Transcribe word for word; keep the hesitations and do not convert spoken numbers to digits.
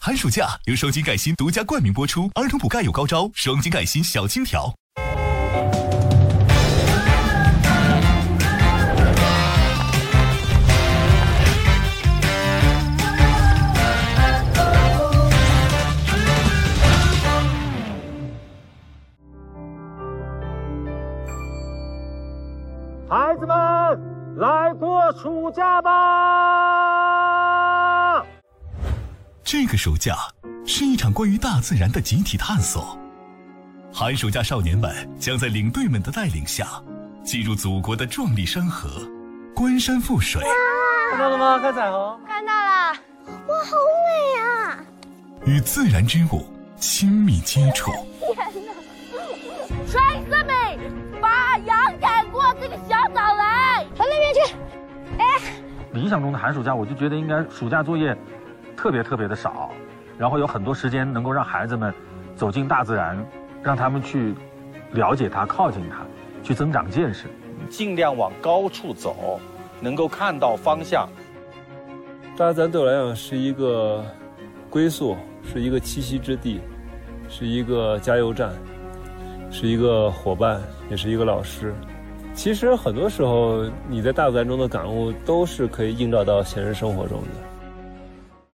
寒暑假由双金盖鑫独家冠名播出，儿童补钙有高招，双金盖鑫小金条。 孩子们，来过暑假吧！ 这个暑假是一场关于大自然的集体探索。寒暑假少年们将在领队们的带领下，进入祖国的壮丽山河，观山覆水。 看到了吗？看彩虹。 看到了，哇，好美啊！ 与自然之物亲密接触。 天哪！帅哥们，把羊赶过这个小岛来，到那边去。哎， 理想中的寒暑假，我就觉得应该暑假作业特别特别的少，然后有很多时间能够让孩子们走进大自然，让他们去了解它、靠近它，去增长见识， 尽量往高处走，能够看到方向。 大自然对我来讲是一个归宿，是一个栖息之地，是一个加油站，是一个伙伴，也是一个老师。其实很多时候你在大自然中的感悟都是可以映照到现实生活中的。